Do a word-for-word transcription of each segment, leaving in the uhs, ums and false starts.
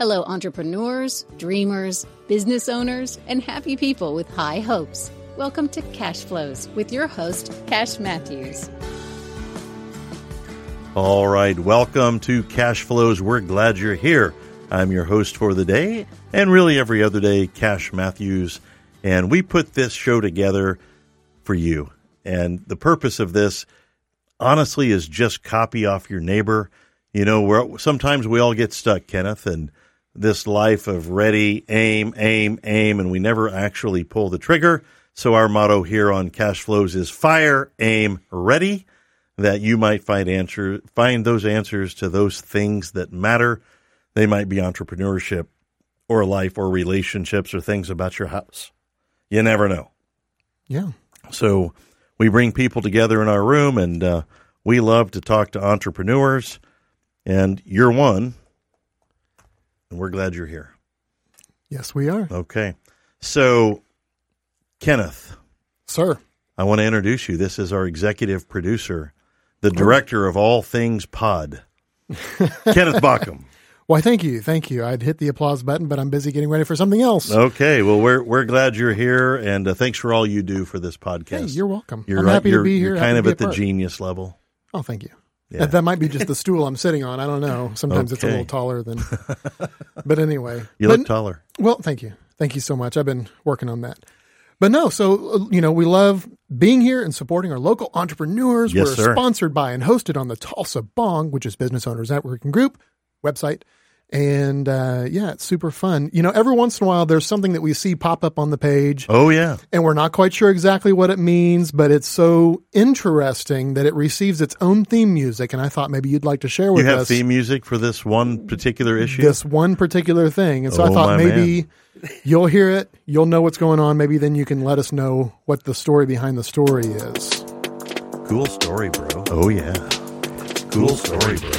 Hello, entrepreneurs, dreamers, business owners, and happy people with high hopes. Welcome to Cash Flows with your host, Cash Matthews. All right, welcome to Cash Flows. We're glad you're here. I'm your host for the day, and really every other day, Cash Matthews. And we put this show together for you. And the purpose of this, honestly, is just copy off your neighbor. You know, we're, sometimes we all get stuck, Kenneth, in this life of ready, aim, aim, aim, and we never actually pull the trigger. So our motto here on Cash Flows is fire, aim, ready, that you might find answer, find those answers to those things that matter. They might be entrepreneurship or life or relationships or things about your house. You never know. Yeah. So we bring people together in our room, and uh, we love to talk to entrepreneurs, and you're one, and we're glad you're here. Yes, we are. Okay. So, Kenneth. Sir. I want to introduce you. This is our executive producer, the director of all things pod, Kenneth Bauckham. Why, thank you. Thank you. I'd hit the applause button, but I'm busy getting ready for something else. Okay. Well, we're we're glad you're here, and uh, thanks for all you do for this podcast. Hey, you're welcome. You're I'm right, happy you're, to be here. You're kind of at the part. genius level. Oh, thank you. Yeah. That, that might be just the stool I'm sitting on. I don't know. Sometimes okay. it's a little taller than. But anyway. You but, look taller. Well, thank you. Thank you so much. I've been working on that. But no, so, you know, we love being here and supporting our local entrepreneurs. Yes, We're sir. sponsored by and hosted on the Tulsa Bong, which is Business Owners Networking Group website. And, uh, yeah, it's super fun. You know, every once in a while, there's something that we see pop up on the page. Oh, yeah. And we're not quite sure exactly what it means, but it's so interesting that it receives its own theme music. And I thought maybe you'd like to share with us. You have us theme music for this one particular issue? This one particular thing. And so oh, I thought maybe man. you'll hear it. You'll know what's going on. Maybe then you can let us know what the story behind the story is. Cool story, bro. Oh, yeah. Cool, cool story, bro.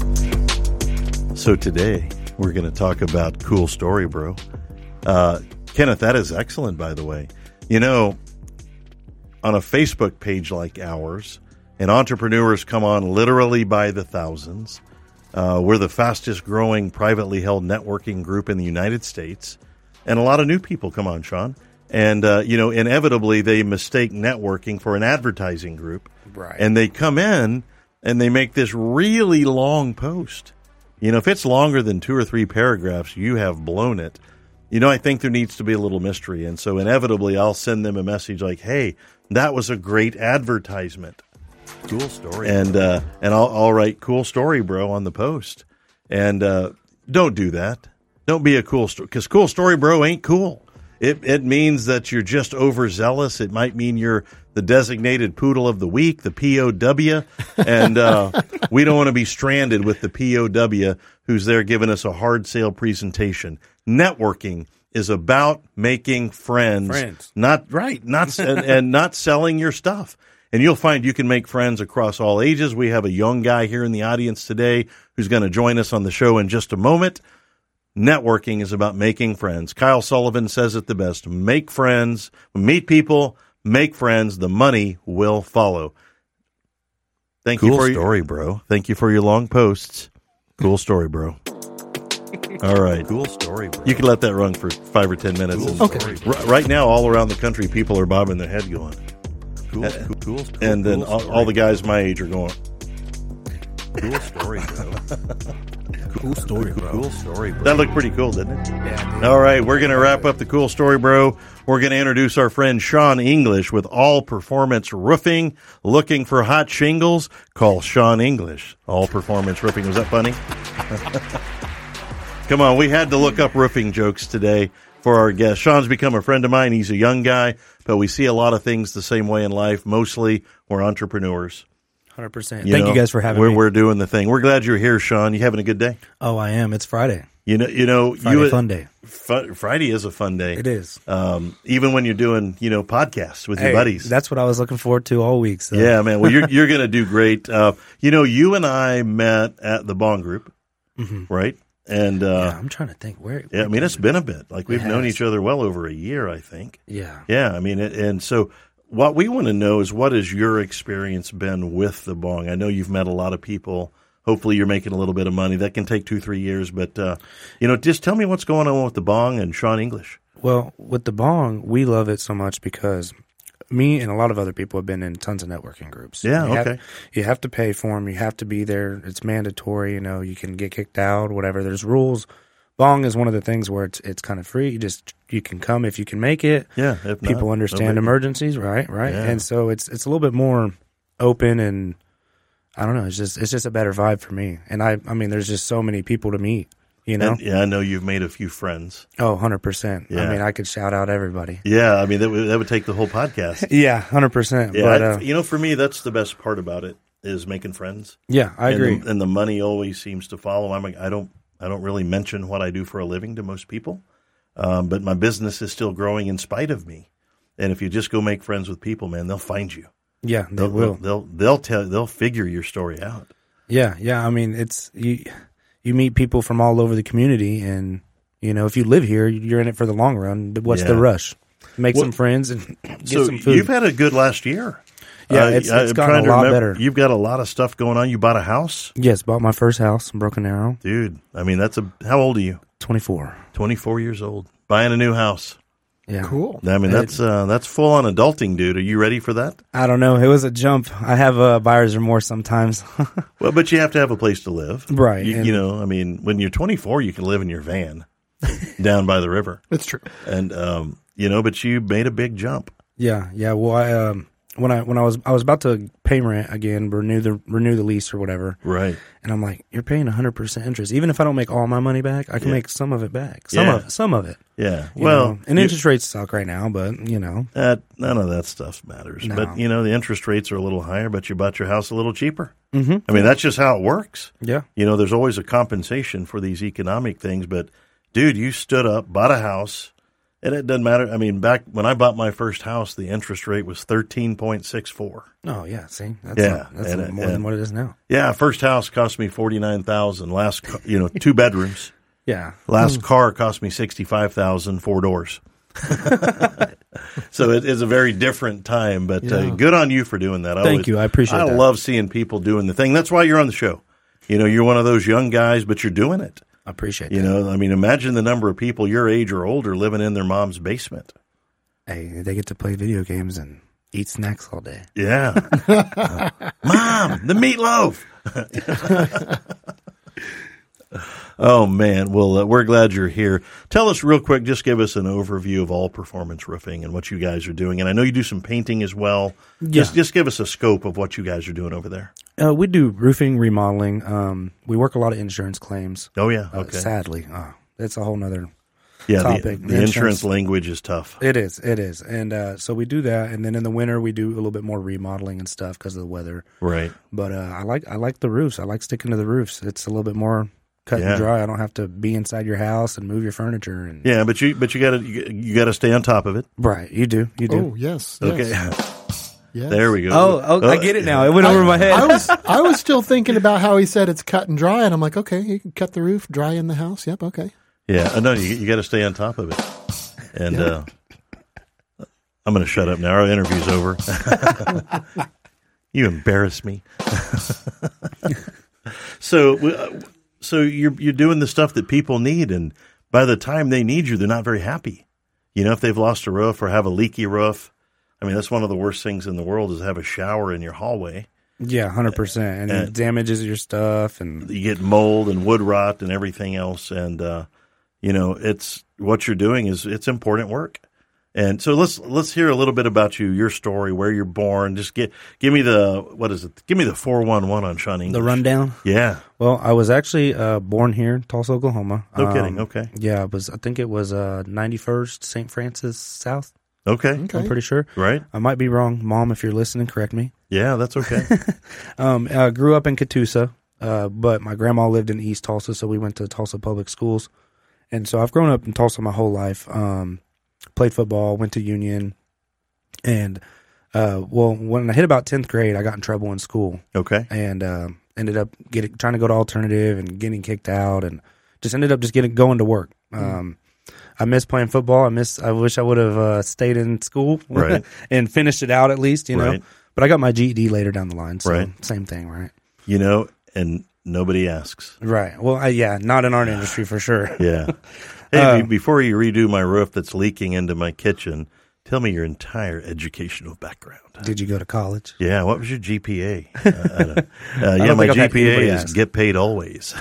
So today, we're going to talk about Cool Story, Bro. Uh, Kenneth, that is excellent, by the way. You know, on a Facebook page like ours, and entrepreneurs come on literally by the thousands. Uh, we're the fastest growing privately held networking group in the United States. And a lot of new people come on, Sean. And, uh, you know, inevitably they mistake networking for an advertising group. Right. And they come in and they make this really long post. You know, if it's longer than two or three paragraphs, you have blown it. You know, I think there needs to be a little mystery. And so inevitably, I'll send them a message like, hey, that was a great advertisement. Cool story. And uh, and I'll, I'll write cool story, bro, on the post. And uh, don't do that. Don't be a cool story. Because cool story, bro, ain't cool. It it means that you're just overzealous. It might mean you're the designated poodle of the week, the P O W, and uh, we don't want to be stranded with the P O W who's there giving us a hard sale presentation. Networking is about making friends, friends. not right, not and, and not selling your stuff. And you'll find you can make friends across all ages. We have a young guy here in the audience today who's going to join us on the show in just a moment. Networking is about making friends. Kyle Sullivan says it the best. Make friends, meet people, make friends. The money will follow. Thank cool you for story, your, bro. Thank you for your long posts. Cool story, bro. All right. Cool story, bro. You can let that run for five or ten minutes. Cool okay. story, R- right now, all around the country, people are bobbing their head going. Cool, Uh, cool, cool, cool. and then cool all, story. all the guys my age are going. Cool story, bro. Cool story, bro. Cool story, bro. That looked pretty cool, didn't it? Yeah, dude. All right, we're going to wrap up the cool story, bro. We're going to introduce our friend Sean English with All Performance Roofing. Looking for hot shingles? Call Sean English. All Performance Roofing. Was that funny? Come on, we had to look up roofing jokes today for our guest. Sean's become a friend of mine. He's a young guy, but we see a lot of things the same way in life. Mostly, we're entrepreneurs. one hundred percent. You Thank know, you guys for having we're, me. We're doing the thing. We're glad you're here, Sean. You having a good day? Oh, I am. It's Friday. You know, you know, Friday, you, fun day. Fr- Friday is a fun day. It is. Um, even when you're doing, you know, podcasts with Hey, your buddies. That's what I was looking forward to all week. So. Yeah, man. Well, you're you're going to do great. Uh, you know, you and I met at the Bond Group, Mm-hmm. right? And uh, Yeah, I'm trying to think where. yeah, I mean, it's been a bit. Like we've It known has. each other well over a year, I think. Yeah. Yeah, I mean, it, and so what we want to know is what has your experience been with the Bong? I know you've met a lot of people hopefully you're making a little bit of money. That can take two, three years. But, uh, you know, just tell me what's going on with the bong and Sean English. Well, with the bong, we love it so much because me and a lot of other people have been in tons of networking groups. Yeah, you okay. Have, you have to pay for them. You have to be there. It's mandatory. You know, you can get kicked out, whatever. There's rules. Bong is one of the things where it's it's kind of free. You just you can come if you can make it. Yeah, if people not, understand no emergencies, right? Right, yeah. and so it's it's a little bit more open, and I don't know. It's just it's just a better vibe for me. And I I mean, there's just so many people to meet. You know, and, yeah, I know you've made a few friends. oh, one hundred percent. Yeah. I mean, I could shout out everybody. Yeah, I mean that would that would take the whole podcast. Yeah, one hundred percent. Yeah, But I, uh, you know, for me, that's the best part about it is making friends. yeah, I agree. And the, and the money always seems to follow. I'm like, I don't I don't really mention what I do for a living to most people, um, but my business is still growing in spite of me. And if you just go make friends with people, man, they'll find you. Yeah, they They'll will. They'll they'll tell they'll figure your story out. Yeah, yeah. I mean, it's you. You meet people from all over the community, and you know, if you live here, you're in it for the long run. What's Yeah. the rush? Make Well, some friends and get So some food. you've had a good last year. Yeah, Uh, it's- it's I'm gotten trying a to lot remember- better. You've got a lot of stuff going on. You bought a house, yes, bought my first house in Broken Arrow. dude. I mean, that's a. How old are you? twenty-four. twenty-four years old. Buying a new house. Yeah, Cool. I mean, that's uh, that's full on adulting, dude. Are you ready for that? I don't know. It was a jump. I have uh, buyer's remorse sometimes. Well, but you have to have a place to live, Right, You, and- you know, I mean, when you're twenty-four, you can live in your van down by the river, It's true. and um, you know, but you made a big jump. yeah, yeah. Well, I um, when I when I was I was about to pay rent again, renew the renew the lease or whatever, Right. and I'm like, you're paying one hundred percent interest. Even if I don't make all my money back, I can Yeah. make some of it back. Some Yeah. of some of it. Yeah. you Well, know? and you- interest rates suck right now, but you know, that none of that stuff matters. No. But you know, the interest rates are a little higher, but you bought your house a little cheaper. mm-hmm. I mean, that's just how it works. yeah, You know, there's always a compensation for these economic things, but dude, you stood up, bought a house, and it doesn't matter. I mean, back when I bought my first house, the interest rate was thirteen point six four. oh yeah. See, that's Yeah, not, that's and- more and- than what it is now. Yeah, first house cost me forty-nine thousand. Last, ca- you know, two bedrooms. Yeah, Last car cost me sixty-five thousand, four doors. So it is a very different time, but uh, Yeah. good on you for doing that. I Thank always- you. I appreciate I that. love seeing people doing the thing. That's why you're on the show. You know, you're one of those young guys, but you're doing it. I appreciate You that. know, I mean, imagine the number of people your age or older living in their mom's basement. Hey, they get to play video games and eat snacks all day. Yeah. Uh, Mom, the meatloaf. Oh, man. Well, uh, we're glad you're here. Tell us real quick, just give us an overview of All Performance Roofing and what you guys are doing. And I know you do some painting as well. Just, just give us a scope of what you guys are doing over there. Uh, we do roofing, remodeling. Um, we work a lot of insurance claims. Oh, yeah. Uh, Okay. sadly, oh, that's a whole nother. Yeah, the, topic. the Insurance. insurance language is tough. It is, it is, and uh, so we do that. And then in the winter, we do a little bit more remodeling and stuff because of the weather. Right. But uh, I like, I like the roofs. I like sticking to the roofs. It's a little bit more cut Yeah. and dry. I don't have to be inside your house and move your furniture. And Yeah, but you but you got to you, you got to stay on top of it. right, you do, you do. Oh, yes. Okay. Yes. Yes. There we go. Oh, oh, I get it now. It went over my head. I was I was still thinking about how he said it's cut and dry, and I'm like, okay, you can cut the roof, dry in the house. Yep, okay. Yeah, no, you you got to stay on top of it. And uh, I'm going to shut up now. Our interview's over. You embarrass me. so, uh, so you're you're doing the stuff that people need, and by the time they need you, they're not very happy. You know, if they've lost a roof or have a leaky roof, I mean, that's one of the worst things in the world is to have a shower in your hallway. Yeah, hundred percent, and Uh, it damages your stuff, and You get mold and wood rot and everything else, and uh, you know, it's what you're doing is it's important work. And so let's let's hear a little bit about you, your story, where you're born. Just get give me the what is it? Give me the four one one on Sean English. the rundown. Yeah. Well, I was actually uh, born here in Tulsa, Oklahoma. No Um, kidding. Okay. Yeah, it was. I think it was uh, ninety-first Saint Francis South. Okay. Okay. I'm pretty sure. Right. I might be wrong. Mom, if you're listening, correct me. Yeah, that's okay. Um, I grew up in Catoosa, uh, but my grandma lived in East Tulsa, so we went to Tulsa Public Schools. And so I've grown up in Tulsa my whole life. Um, played football, went to Union, and uh, well, when I hit about tenth grade, I got in trouble in school, Okay. and uh, ended up getting trying to go to alternative and getting kicked out, and just ended up just getting going to work. Um, I miss playing football. I miss. I wish I would have uh, stayed in school Right. and finished it out at least, you know. Right. But I got my G E D later down the line, so Right. same thing, right? You know, and nobody asks. Right. Well, I, yeah, not in our industry for sure. Yeah. Hey, Uh, be- before you redo my roof that's leaking into my kitchen, tell me your entire educational background. Did you go to college? Yeah, what was your G P A? uh, I don't- uh, yeah, don't my think I've had G P A anybody is ask. get paid always.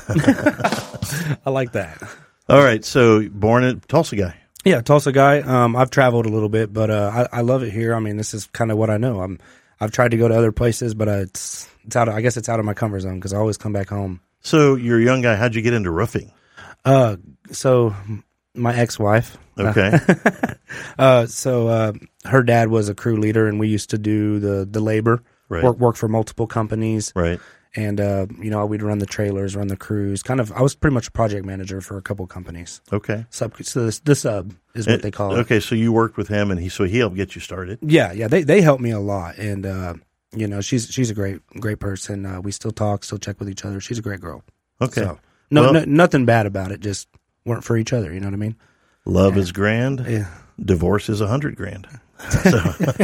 I like that. All right, so born in Tulsa guy. Yeah, Tulsa guy. Um, I've traveled a little bit, but uh, I, I love it here. I mean, this is kind of what I know. I'm I've tried to go to other places, but uh, it's it's out. Of, I guess it's out of my comfort zone because I always come back home. So you're a young guy. How'd you get into roofing? Uh, so my ex-wife. Okay. Uh, so uh, her dad was a crew leader, and we used to do the the labor Right. work work for multiple companies. Right. And, uh, you know, we'd run the trailers, run the crews. Kind of, I was pretty much a project manager for a couple companies. Okay. Sub, so this, the sub is what Uh, they call it. Okay, so you worked with him, and he so he helped get you started. Yeah, yeah. They they helped me a lot, and uh, you know, she's she's a great great person. Uh, we still talk, still check with each other. She's a great girl. Okay. So, no, Well- no, nothing bad about it. Just weren't for each other. You know what I mean? Love is grand. Yeah. Divorce is a hundred grand. So,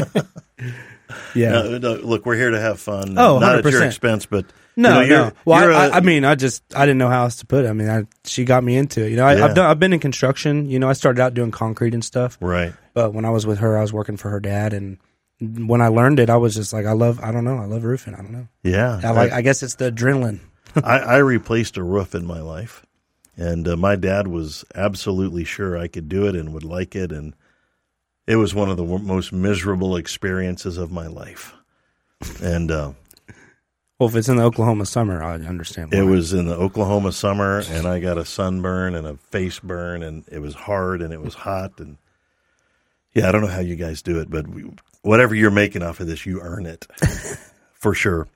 Yeah. no, no, look, we're here to have fun. Oh, not at your one hundred percent. expense, but No, you know, no. you're- Well, you're I, a- I, I mean, I just I didn't know how else to put it. I mean, I, she got me into it. You know, I, Yeah. I've done I've been in construction. You know, I started out doing concrete and stuff. right. But when I was with her, I was working for her dad, and when I learned it, I was just like, I love. I don't know. I love roofing. I don't know. Yeah, I like. I guess it's the adrenaline. I, I replaced a roof in my life, and uh, my dad was absolutely sure I could do it and would like it, and it was one of the w- most miserable experiences of my life. And uh, Well, if it's in the Oklahoma summer, I understand. it why. was in the Oklahoma summer, and I got a sunburn and a face burn, and it was hard and it was hot, and yeah, I don't know how you guys do it, but we, whatever you're making off of this, you earn it for sure.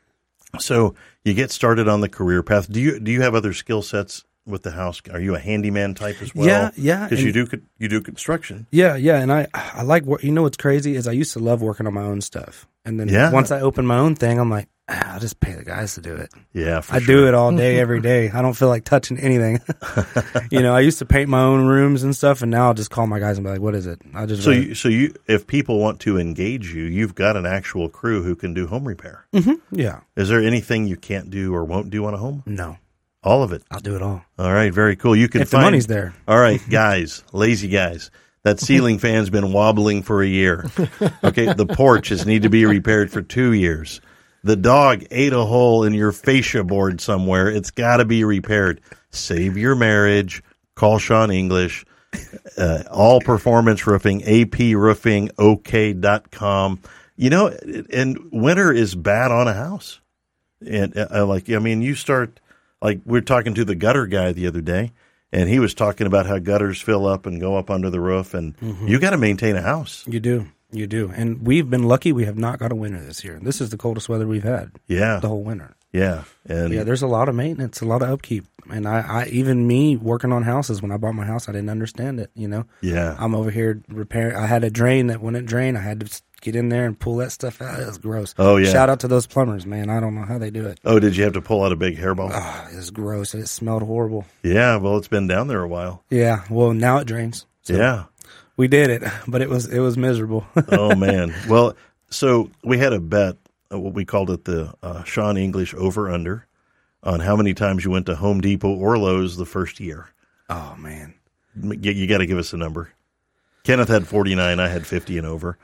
So you get started on the career path. Do you do you have other skill sets with the house? Are you a handyman type as well? Yeah, yeah, Because you and- do co- you do construction. Yeah, yeah, and I I like wor- you know what's crazy is I used to love working on my own stuff, and then Yeah. once I opened my own thing, I'm like, ah, I'll just pay the guys to do it. Yeah, for I sure. do it all day, every day. I don't feel like touching anything. You know, I used to paint my own rooms and stuff, and now I'll just call my guys and be like, "What is it?" I just So you, so you if people want to engage you, you've got an actual crew who can do home repair. yeah, Is there anything you can't do or won't do on a home? no, All of it. I'll do it all All right, very cool. You can if the find money's there. All right, guys, lazy guys. That ceiling fan's been wobbling for a year. Okay, the porches need to be repaired for two years. The dog ate a hole in your fascia board somewhere. It's got to be repaired. Save your marriage. Call Sean English. Uh, all Performance Roofing, A P roofing O K dot com. You know, and winter is bad on a house. And uh, like, I mean, you start, like, we were talking to the gutter guy the other day, and he was talking about how gutters fill up and go up under the roof, and you got to maintain a house. You do, you do, and we've been lucky. We have not got a winter this year. This is the coldest weather we've had Yeah, the whole winter. yeah, and Yeah, there's a lot of maintenance, a lot of upkeep, and I, I even me working on houses. When I bought my house, I didn't understand it. You know, yeah. I'm over here repairing. I had a drain that wouldn't drain. I had to get in there and pull that stuff out. It was gross. Oh, yeah. Shout out to those plumbers, man. I don't know how they do it. Oh, did you have to pull out a big hairball? Ah, it was gross. It smelled horrible. Yeah, well, it's been down there a while. Yeah. Well, now it drains. So Yeah. we did it, but it was it was miserable. Oh man. Well, so we had a bet, uh, what we called it the uh, Sean English over under, on how many times you went to Home Depot or Lowe's the first year. Oh man. You, you got to give us a number. Kenneth had forty-nine. I had fifty and over.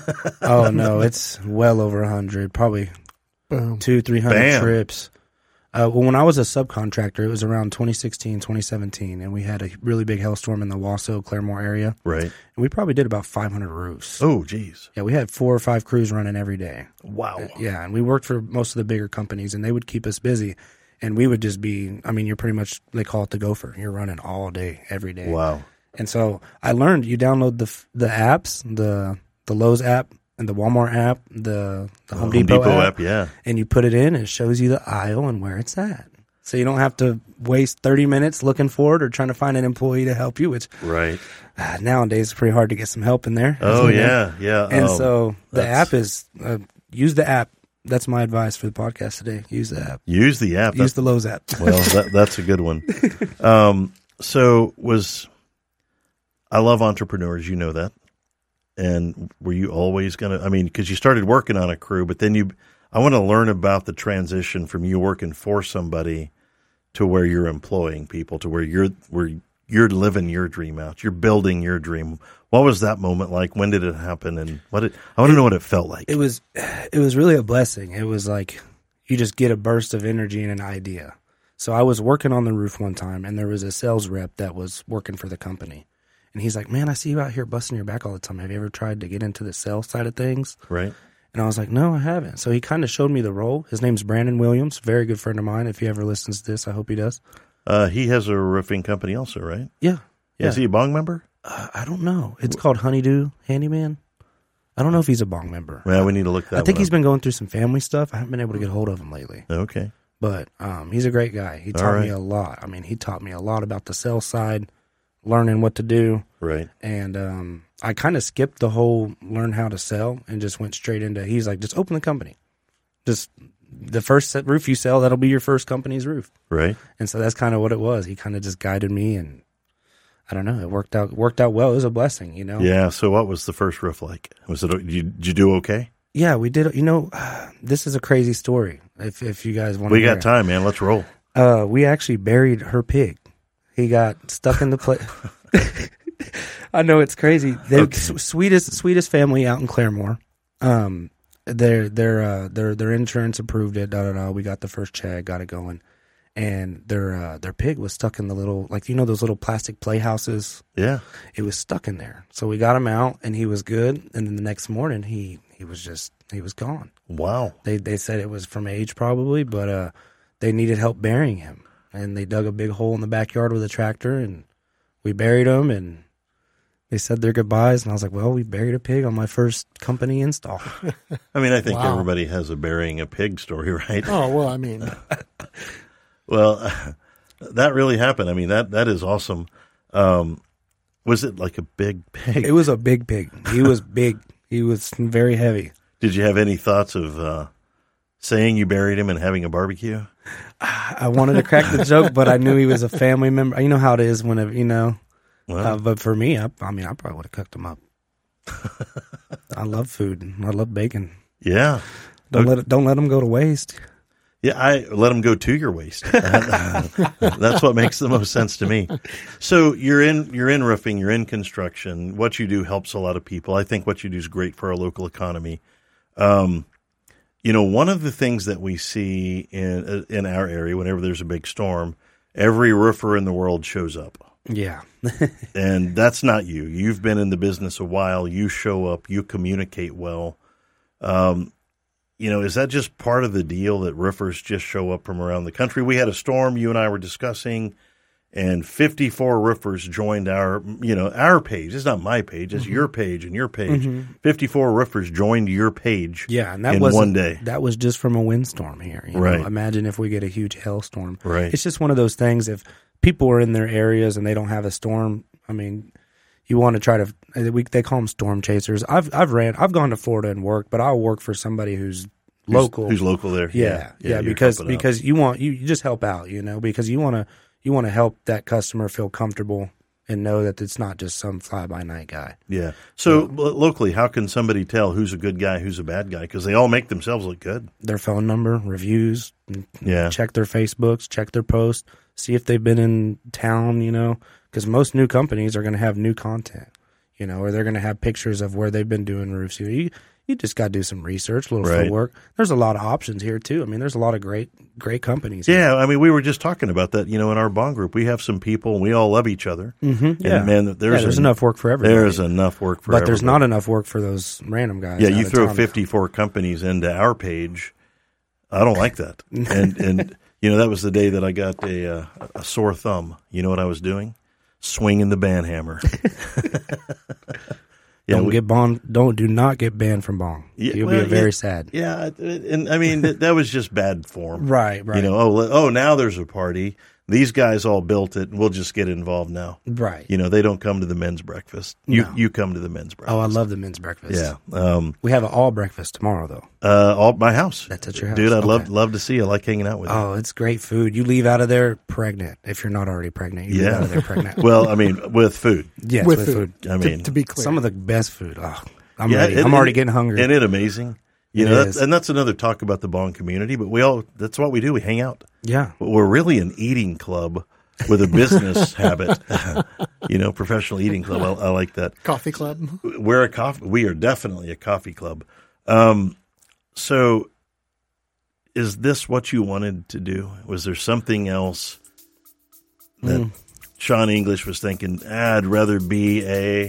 Oh no, it's well over a hundred. Probably Boom. two, three hundred Bam. trips. Uh, well, when I was a subcontractor, it was around twenty sixteen, twenty seventeen, and we had a really big hailstorm in the Wasso, Claremore area. Right. And we probably did about five hundred roofs. Oh, geez. Yeah, we had four or five crews running every day. Wow. Yeah, and we worked for most of the bigger companies, and they would keep us busy. And we would just be, I mean, you're pretty much, they call it the gopher. You're running all day, every day. Wow. And so I learned you download the the apps, the the Lowe's app and the Walmart app, the, the Home, Depot, app, yeah. and you put it in, and it shows you the aisle and where it's at. So you don't have to waste thirty minutes looking for it or trying to find an employee to help you, which Right. uh, nowadays is pretty hard to get some help in there. Oh, You know? yeah. Yeah. And Oh, so the that's- app is, uh, use the app. That's my advice for the podcast today. Use the app. Use the app. Use the Lowe's app. Well, that, that's a good one. Um, so was I love entrepreneurs, you know that. And were you always going to? I mean, because you started working on a crew, but then you, I want to learn about the transition from you working for somebody to where you're employing people, to where you're where you're living your dream out. You're building your dream. What was that moment like? When did it happen? And what did, I want to know what it felt like. It was, it was really a blessing. It was like you just get a burst of energy and an idea. So I was working on the roof one time, and there was a sales rep that was working for the company. And he's like, man, I see you out here busting your back all the time. Have you ever tried to get into the sales side of things? Right. And I was like, no, I haven't. So he kind of showed me the role. His name's Brandon Williams, very good friend of mine. If he ever listens to this, I hope he does. Uh, he has a roofing company also, right? Yeah. yeah. Is he a bong member? Uh, I don't know. It's called Honeydew Handyman. I don't know if he's a bong member. Well, we need to look that I think one he's up. been going through some family stuff. I haven't been able to get hold of him lately. Okay. But um, he's a great guy. He All taught right. me a lot. I mean, he taught me a lot about the sales side, learning what to do. Right. And um, I kind of skipped the whole learn how to sell and just went straight into, he's like, just open the company. Just the first set roof you sell, that'll be your first company's roof. Right. And so that's kind of what it was. He kind of just guided me, and I don't know, it worked out worked out well. It was a blessing, you know? Yeah. So what was the first roof like? Was it, did you, did you do okay? Yeah, we did. You know, this is a crazy story. If if you guys want to We hear got time, man. Let's roll. Uh, we actually buried her pig. He got stuck in the place. I know it's crazy. The Okay. s- sweetest sweetest family out in Claremore. Um, their their uh, their their insurance approved it. Da da da. We got the first check, got it going, and their uh, their pig was stuck in the little, like, you know, those little plastic playhouses. Yeah. It was stuck in there. So we got him out, and he was good. And then the next morning, he he was just he was gone. Wow. They they said it was from age probably, but uh, they needed help burying him, and they dug a big hole in the backyard with a tractor, and we buried him, and they said their goodbyes, and I was like, well, we buried a pig on my first company install. I mean, I think Wow. everybody has a burying a pig story, right? Oh, well, I mean, Well, that really happened. I mean, that that is awesome. Um, was it like a big pig? It was a big pig. He was big. He was very heavy. Did you have any thoughts of uh, saying you buried him and having a barbecue? I wanted to crack the joke, but I knew he was a family member. You know how it is whenever, you know. Well, Uh, but for me, I, I mean, I probably would have cooked him up. I love food. I love bacon. yeah. Don't let it, don't let them go to waste. Yeah, I let them go to your waist. That's what makes the most sense to me. So you're in you're in roofing, you're in construction. What you do helps a lot of people. I think what you do is great for our local economy. Um, you know, one of the things that we see in in our area, whenever there's a big storm, every roofer in the world shows up. Yeah. And that's not you. You've been in the business a while. You show up. You communicate well. Um, you know, is that just part of the deal that roofers just show up from around the country? We had a storm you and I were discussing, and fifty-four roofers joined our, you know, our page. It's not my page. It's mm-hmm. your page and your page. Mm-hmm. fifty-four roofers joined your page Yeah, and that in was one day. That was just from a windstorm here. You Right. know? Imagine if we get a huge hailstorm. Right. It's just one of those things. If people are in their areas and they don't have a storm, I mean, you want to try to. We, they call them storm chasers. I've I've ran. I've gone to Florida and worked, but I'll work for somebody who's local. Who's, who's local there? Yeah, yeah, you're because helping out. because you want you, you just help out, you know, because you want to you want to help that customer feel comfortable and know that it's not just some fly by night guy. Yeah. So lo- locally, how can somebody tell who's a good guy, who's a bad guy? Because they all make themselves look good. Their phone number, reviews, Yeah. check their Facebooks, check their posts, see if they've been in town, you know, because most new companies are going to have new content, you know, or they're going to have pictures of where they've been doing roofs. You you, you just got to do some research, a little Right. footwork. There's a lot of options here too. I mean, there's a lot of great great companies. Yeah, I mean, we were just talking about that. You know, in our bond group, we have some people, and we all love each other. Mm-hmm. Yeah, And man, there's, yeah, there's en- enough work for everybody. There's enough work for but there's everybody. not enough work for those random guys. Yeah, out you of throw town. fifty-four companies into our page. I don't like that. And and you know, that was the day that I got a uh, a sore thumb. You know what I was doing? Swinging the band hammer. Yeah, Don't we- get bond. Don't do not get banned from Bong. Yeah, You'll well, be very yeah, sad. Yeah, and I mean that, that was just bad form. Right, right. You know, oh, le- oh, now there's a party. These guys all built it, and we'll just get involved now. Right. You know, they don't come to the men's breakfast. You No. you come to the men's breakfast. Oh, I love the men's breakfast. Yeah. Um, We have an all breakfast tomorrow, though. uh, all my house. That's at your house. Dude, I'd Okay. love love to see you. I like hanging out with you. Oh, it's great food. You leave out of there pregnant if you're not already pregnant. You leave Yeah. out of there pregnant. Well, I mean, with food. yes, with with food. food. I To- mean, to, be clear, Some of the best food. Oh, I'm yeah, ready. it- I'm already it- getting hungry. Isn't it amazing? You It know, that's, is. and that's another talk about the Bong community, but we all, that's what we do. We hang out. Yeah. We're really an eating club with a business habit. You know, professional eating club. I, I like that. Coffee club. We're a coffee. We are definitely a coffee club. Um, so is this what you wanted to do? Was there something else that Mm. Sean English was thinking, ah, I'd rather be a...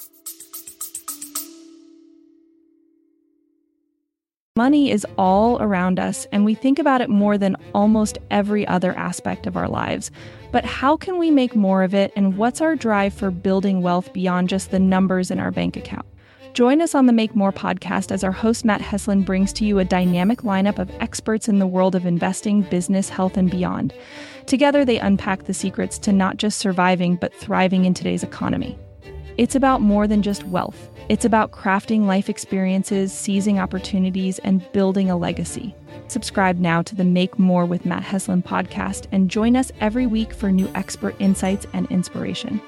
Money is all around us, and we think about it more than almost every other aspect of our lives. But how can we make more of it, and what's our drive for building wealth beyond just the numbers in our bank account? Join us on the Make More podcast as our host Matt Heslin brings to you a dynamic lineup of experts in the world of investing, business, health, and beyond. Together, they unpack the secrets to not just surviving, but thriving in today's economy. It's about more than just wealth. It's about crafting life experiences, seizing opportunities, and building a legacy. Subscribe now to the Make More with Matt Heslin podcast and join us every week for new expert insights and inspiration.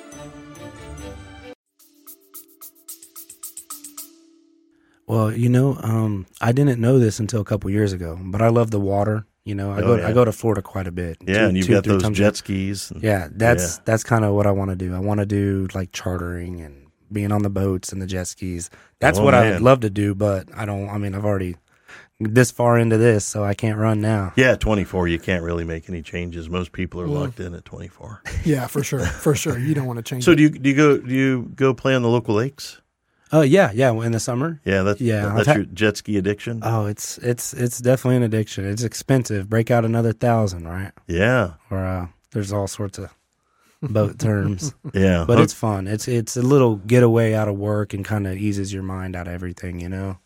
Well, you know, um, I didn't know this until a couple years ago, but I love the water. You know, I Oh, go yeah. I go to Florida quite a bit. Yeah, Two- and you've two, got three those times a- jet skis. and- Yeah, that's Yeah. that's kind of what I want to do. I want to do like chartering and being on the boats and the jet skis. That's Oh, what I man. would love to do, but I don't. I mean, I've already this far into this, so I can't run now. Yeah, at twenty-four, you can't really make any changes. Most people are locked in at twenty-four. Yeah, for sure. For sure. You don't want to change So it. do you do you go do you go play on the local lakes? Oh yeah, yeah. In the summer. Yeah, that's Yeah, I've that's had- your jet ski addiction. Oh, it's it's it's definitely an addiction. It's expensive. Break out another thousand, right? Yeah, Or uh, there's all sorts of boat terms, yeah. but Huh. it's fun. It's it's a little getaway out of work and kind of eases your mind out of everything, you know.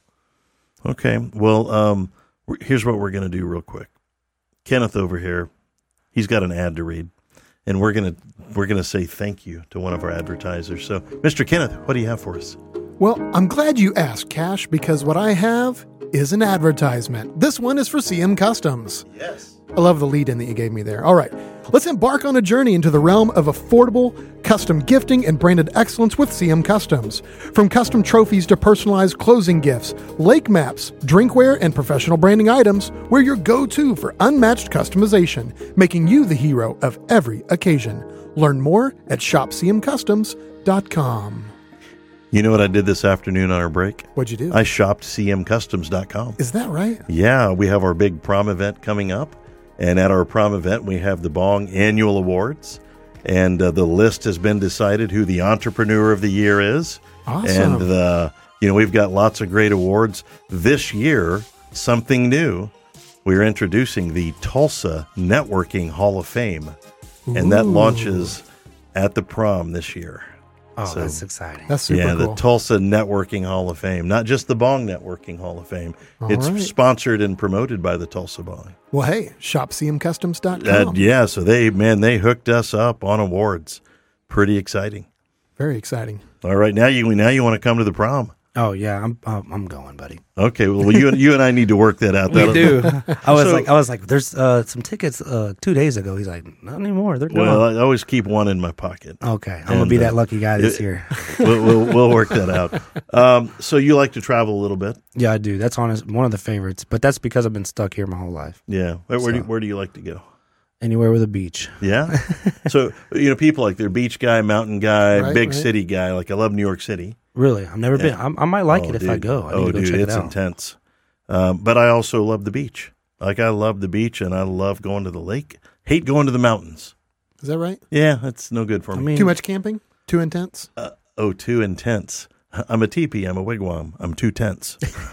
Okay. Well, um, we're- here's what we're going to do real quick. Kenneth over here, he's got an ad to read, and we're gonna we're gonna say thank you to one of our advertisers. So, Mister Kenneth, what do you have for us? Well, I'm glad you asked, Cash, because what I have is an advertisement. This one is for C M Customs. Yes. I love the lead in that you gave me there. All right, let's embark on a journey into the realm of affordable custom gifting and branded excellence with C M Customs. From custom trophies to personalized closing gifts, lake maps, drinkware, and professional branding items, we're your go-to for unmatched customization, making you the hero of every occasion. Learn more at shop c m customs dot com. You know what I did this afternoon on our break? What'd you do? I shopped c m customs dot com. Is that right? Yeah, we have our big prom event coming up. And at our prom event, we have the Bong Annual Awards. And uh, the list has been decided who the Entrepreneur of the Year is. Awesome. And, the, you know, we've got lots of great awards. This year, something new. We're introducing the Tulsa Networking Hall of Fame. And that Ooh. launches at the prom this year. Oh, So- that's exciting. That's super yeah, cool. the Tulsa Networking Hall of Fame, not just the Bong Networking Hall of Fame. All it's right. sponsored and promoted by the Tulsa Bong. Well, hey, shop c m customs dot Uh, com. yeah, so they man they hooked us up on awards. Pretty exciting. Very exciting. All right, now you now you want to come to the prom? Oh yeah, I'm I'm I'm going, buddy. Okay, well you and you and I need to work that out. We That'll- do. I was So- like, I was like, there's uh, some tickets uh, two days ago. He's like, not anymore. They're gone. Well, I always keep one in my pocket. Okay, I'm gonna And, be uh, that lucky guy this it- year. we'll, we'll we'll work that out. Um, so you like to travel a little bit? Yeah, I do. That's honest, one of the favorites. But that's because I've been stuck here my whole life. Yeah. Where, where do you, So- where do you like to go? Anywhere with a beach. Yeah. So you know, people like they're beach guy, mountain guy, Right, big right. city guy. Like I love New York City. Really, I've never been. I, I might like Oh, it if dude. I go. I need oh, to go dude, check it's it out. intense. Um, but I also love the beach. Like I love the beach, and I love going to the lake. Hate going to the mountains. Is that right? Yeah, that's no good for I me. mean, Too much camping? Too intense? Uh, oh, too intense. I'm a teepee. I'm a wigwam. I'm too tense.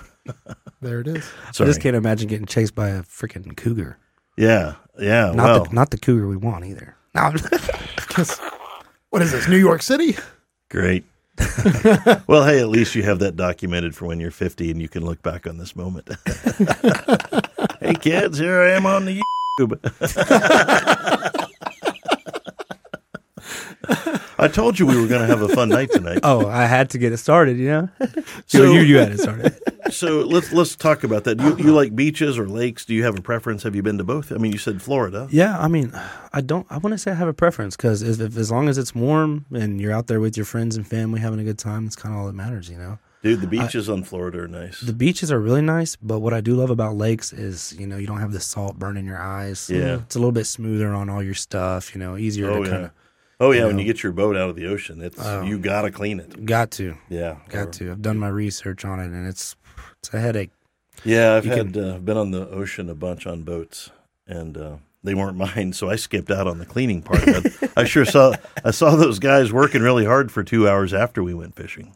There it is. I Sorry. just can't imagine getting chased by a freaking cougar. Yeah, yeah. Not well, the not the cougar we want either. No. What is this, New York City? great. Well, hey, at least you have that documented for when you're fifty, and you can look back on this moment. Hey, kids, here I am on the YouTube. I told you we were going to have a fun night tonight. Oh, I had to get it started. You know. So- So you you had it started. So let's let's talk about that. You you like beaches or lakes? Do you have a preference? Have you been to both? I mean, you said Florida. Yeah, I mean, I don't. I wouldn't say I have a preference because if, if as long as it's warm and you're out there with your friends and family having a good time, that's kind of all that matters, you know. Dude, the beaches I, on Florida are nice. The beaches are really nice, but what I do love about lakes is, you know, you don't have the salt burning your eyes. Yeah. It's a little bit smoother on all your stuff, you know, easier oh, to yeah. kind of. Oh, yeah, you when know, you get your boat out of the ocean, it's um, you got to clean it. Got to. Yeah. Got or, to. I've done my research on it, and it's it's a headache. Yeah, I've you had can, uh, been on the ocean a bunch on boats, and uh, they weren't mine, so I skipped out on the cleaning part. But I sure saw I saw those guys working really hard for two hours after we went fishing.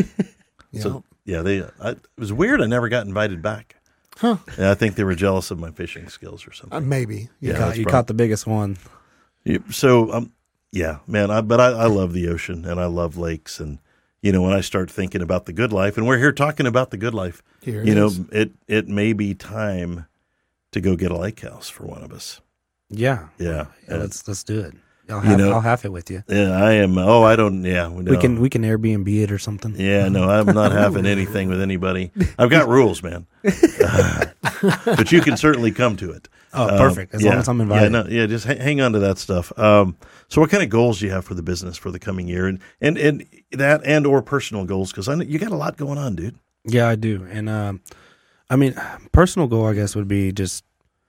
Yeah. So yeah, they I, it was weird. I never got invited back. Huh? And I think they were jealous of my fishing skills or something. Uh, maybe. You, Yeah, caught, that's you probably- caught the biggest one. Yeah, so um, yeah, man. I, but I, I love the ocean and I love lakes, and you know when I start thinking about the good life, and we're here talking about the good life. Here it you know, is. it it may be time to go get a lake house for one of us. Yeah. Yeah, Yeah, and- let's let's do it. I'll You have, know- I'll have it with you. Yeah, I am. Oh, I don't. Yeah, no. We can we can Airbnb it or something. Yeah, no, I'm not having anything with anybody. I've got rules, man. Uh, but you can certainly come to it. Oh, Um, perfect. As yeah, long as I'm invited. Yeah, no, yeah, just ha- hang on to that stuff. Um, so, what kind of goals do you have for the business for the coming year, and and, and that and or personal goals? Because I know you got a lot going on, dude. Yeah, I do. And um, I mean, personal goal, I guess, would be just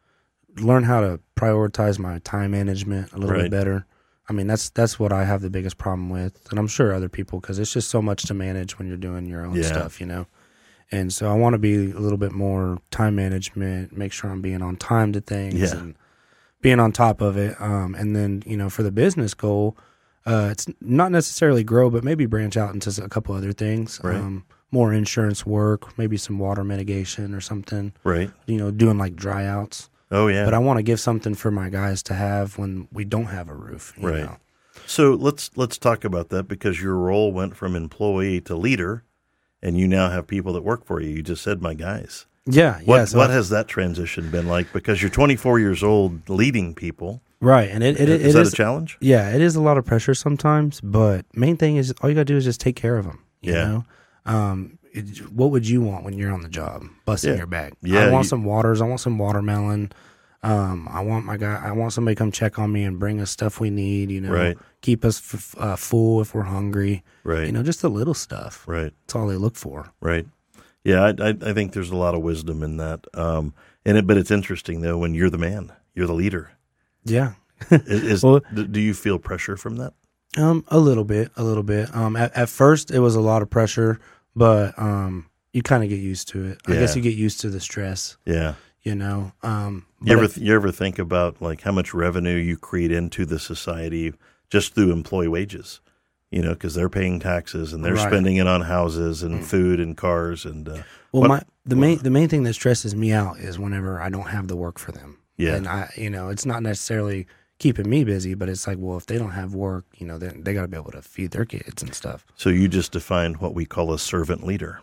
learn how to prioritize my time management a little Right. bit better. I mean, that's that's what I have the biggest problem with, and I'm sure other people, because it's just so much to manage when you're doing your own Yeah. stuff, you know. And so I want to be a little bit more time management, make sure I'm being on time to things, Yeah. and being on top of it. Um, and then, you know, for the business goal, uh, it's not necessarily grow, but maybe branch out into a couple other things. Right. Um, more insurance work, maybe some water mitigation or something. Right. You know, doing like dry outs. Oh yeah. But I want to give something for my guys to have when we don't have a roof. You Right. know? So let's let's talk about that, because your role went from employee to leader, and you now have people that work for you. You just said my guys. Yeah. What yeah. So what I- has that transition been like? Because you're twenty-four years old, leading people. right. And it, it, it is that is a challenge? Yeah, it is a lot of pressure sometimes, but main thing is all you got to do is just take care of them. You Yeah. know, um, it, what would you want when you're on the job, busting Yeah. your back? Yeah, I want you- some waters. I want some watermelon. Um, I want my guy. I want somebody to come check on me and bring us stuff we need. You know, Right. keep us f- uh, full if we're hungry. Right. You know, just the little stuff. Right. That's all they look for. Right. Yeah, I, I, I think there's a lot of wisdom in that. Um, and it, but it's interesting though when you're the man, you're the leader. Yeah. Is, is Well- do, do you feel pressure from that? Um, a little bit, a little bit. Um, at, at first it was a lot of pressure, but um, you kind of get used to it. I Yeah. guess you get used to the stress. Yeah. You know, um, You but ever you ever think about like how much revenue you create into the society just through employee wages? You know, because they're paying taxes and they're Right. spending it on houses and food and cars and. Uh, well, what- my the main the main thing that stresses me out is whenever I don't have the work for them. Yeah. and I, you know, it's not necessarily keeping me busy, but it's like, well, if they don't have work, you know, then they got to be able to feed their kids and stuff. So you just defined what we call a servant leader,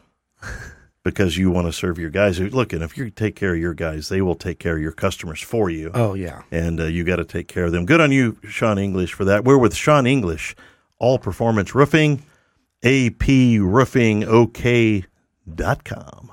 because you want to serve your guys. Look, and if you take care of your guys, they will take care of your customers for you. Oh yeah, And uh, you got to take care of them. Good on you, Sean English, for that. We're with Sean English, All Performance Roofing, A P roofing O K dot com.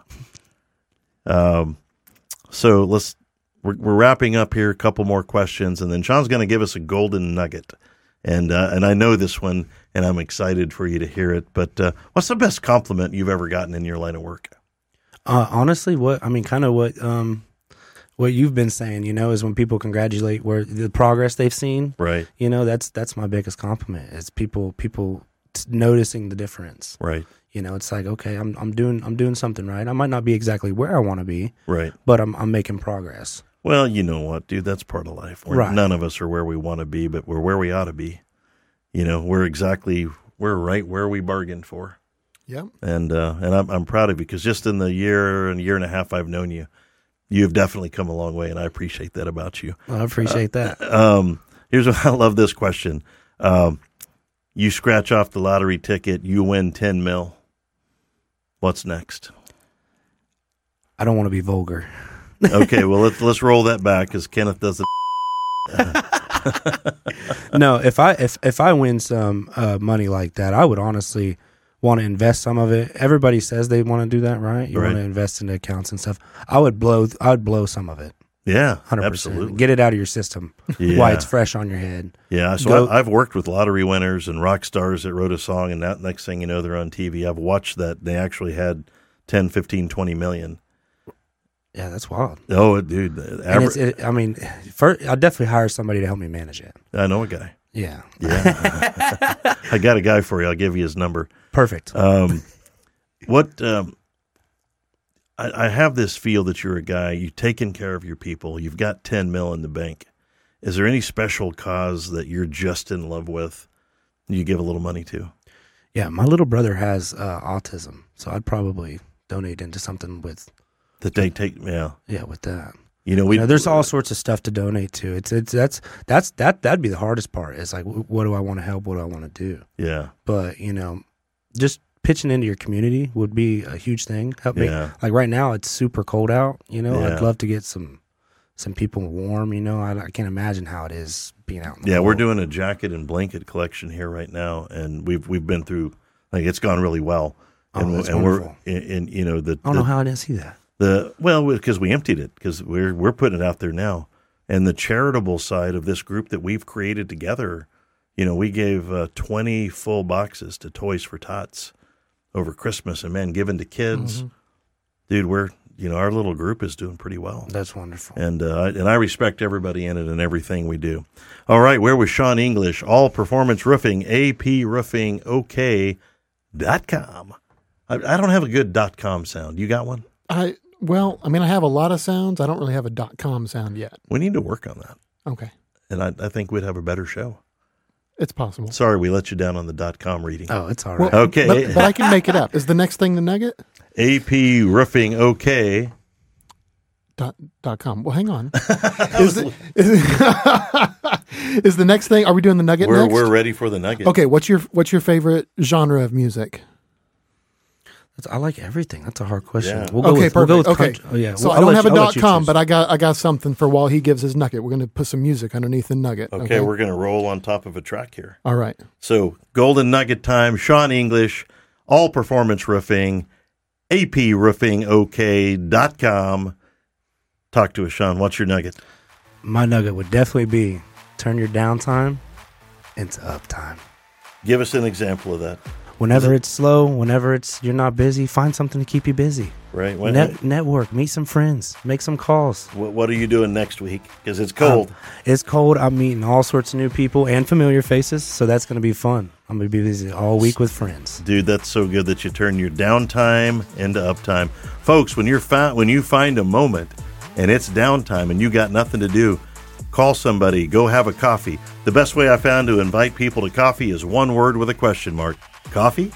Um, so let's we're, we're wrapping up here. A couple more questions, and then Sean's going to give us a golden nugget. And uh, and I know this one, and I'm excited for you to hear it. But uh, what's the best compliment you've ever gotten in your line of work? uh, honestly, what I mean, kind of what um, what you've been saying, you know, is when people congratulate where the progress they've seen. Right, You know, that's that's my biggest compliment. Is people people t- noticing the difference. right, You know, it's like, okay, I'm I'm doing I'm doing something right. I might not be exactly where I want to be, right. but I'm I'm making progress. Well, you know what, dude? That's part of life. We're, Right. None of us are where we want to be, but we're where we ought to be. You know, we're exactly we're right where we bargained for, Yep. and uh, and I'm I'm proud of you, because just in the year and year and a half I've known you, you've definitely come a long way, and I appreciate that about you. Well, I appreciate that. Um, here's what I love this question: um, you scratch off the lottery ticket, you win ten mil. What's next? I don't want to be vulgar. Okay, well let's let's roll that back, because Kenneth doesn't. No, if I if if I win some uh, money like that, I would honestly want to invest some of it. Everybody says they want to do that, right? You Right. want to invest into accounts and stuff. I would blow I would blow some of it. Yeah, one hundred percent. absolutely. Get it out of your system Yeah. while it's fresh on your head. Yeah, so Go- I, I've worked with lottery winners and rock stars that wrote a song, and that next thing you know, they're on T V. I've watched that. They actually had ten, fifteen, twenty million. Yeah, that's wild. Oh, dude. the And aver- it's, it, I mean, first, I'll definitely hire somebody to help me manage it. I know a guy. Yeah. Yeah. I got a guy for you. I'll give you his number. Perfect. Um, what um, I, I have this feel that you're a guy, you've taken care of your people, you've got ten mil in the bank. Is there any special cause that you're just in love with you give a little money to? Yeah, my little brother has uh, autism, so I'd probably donate into something with, That they take, yeah. yeah, with that. You know, we You know, there's all sorts of stuff to donate to. It's it's that's that's that that'd be the hardest part. It's like, wh- what do I want to help? What do I want to do? Yeah, But you know, just pitching into your community would be a huge thing. Help me. Yeah. Like right now, it's super cold out. You know, Yeah. I'd love to get some some people warm. You know, I, I can't imagine how it is being out. In the yeah. We're cold. doing a jacket and blanket collection here right now, and we've we've been through like it's gone really well, Oh, and, that's and we're wonderful. in, in you know the I don't the, know how I didn't see that. The well, because we emptied it, because we're we're putting it out there now, and the charitable side of this group that we've created together, you know, we gave uh, twenty full boxes to Toys for Tots over Christmas, and man, given to kids, Mm-hmm. dude, we're you know our little group is doing pretty well, That's wonderful. and uh, I- and I respect everybody in it and everything we do. All right, where was Sean English? All Performance Roofing, A P Roofing OK dot com. I, I don't have a good dot com sound. You got one? I well, I mean, I have a lot of sounds. I don't really have a dot com sound yet. We need to work on that. Okay, And I, I think we'd have a better show. it's possible. Sorry, we let you down on the dot com reading. Oh, it's all Well, right. Okay. but, but I can make it up. Is the next thing the Nugget? A P Roofing OK. Dot, dot com. Well, hang on. is, the, is, is the next thing? Are we doing the Nugget We're next? we're ready for the nugget. Okay. What's your What's your favorite genre of music? That's, I like everything. That's a hard question. Yeah. We'll go Okay, with, we'll perfect. go with okay. country- Oh, yeah. So Well, I I'll don't let have you- a I'll let dot you com, choose. but I got I got something for while he gives his nugget. We're going to put some music underneath the nugget. Okay, we're going to roll on top of a track here. all right. So, Golden Nugget time, Sean English, All Performance Roofing, A P Roofing OK dot com. Talk to us, Sean. What's your nugget? My nugget would definitely be turn your downtime into uptime. Give us an example of that, Whenever it's slow, whenever it's you're not busy, find something to keep you busy. right? When, Net, network, meet some friends, make some calls. what, what are you doing next week? Because it's cold. Um, it's cold. I'm meeting all sorts of new people and familiar faces, so that's going to be fun. I'm going to be busy all week with friends. Dude, that's so good that you turn your downtime into uptime. Folks, when you're fi- when you find a moment and it's downtime and you got nothing to do, call somebody, go have a coffee. The best way I found to invite people to coffee is one word with a question mark. Coffee?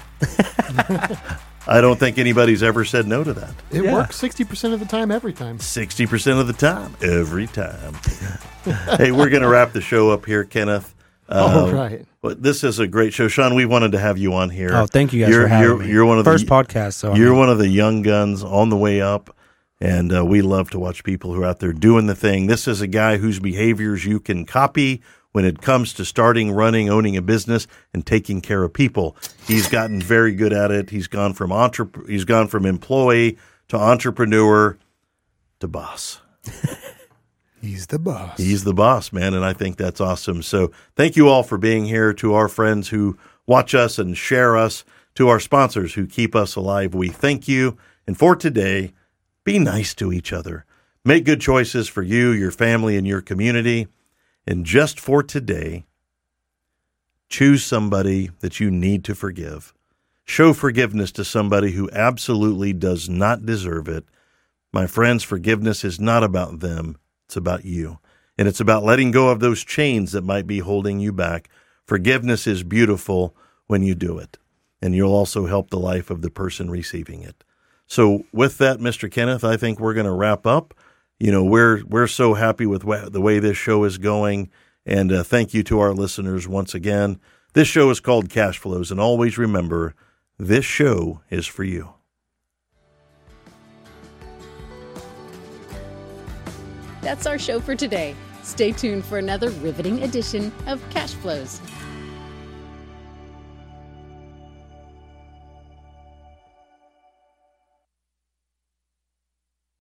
I don't think anybody's ever said no to that. It Yeah. works sixty percent of the time, every time. sixty percent of the time, every time. Hey, we're going to wrap the show up here, Kenneth. All Uh, right. But this is a great show. Sean, we wanted to have you on here. Oh, thank you guys you're, for having you're, me. You're one of First the podcast, so I You're mean, one of the young guns on the way up, and uh, we love to watch people who are out there doing the thing. This is a guy whose behaviors you can copy when it comes to starting, running, owning a business, and taking care of people. He's gotten very good at it. He's gone from entrep- He's gone from employee to entrepreneur to boss. He's the boss. He's the boss, man, and I think that's awesome. So thank you all for being here. To our friends who watch us and share us, to our sponsors who keep us alive, we thank you. And for today, be nice to each other. Make good choices for you, your family, and your community. And just for today, choose somebody that you need to forgive. Show forgiveness to somebody who absolutely does not deserve it. My friends, forgiveness is not about them. It's about you. And it's about letting go of those chains that might be holding you back. Forgiveness is beautiful when you do it. And you'll also help the life of the person receiving it. So with that, Mister Kenneth, I think we're going to wrap up. You know, we're we're so happy with wh- the way this show is going. And uh, thank you to our listeners once again. This show is called Cash Flows. And always remember, this show is for you. That's our show for today. Stay tuned for another riveting edition of Cash Flows.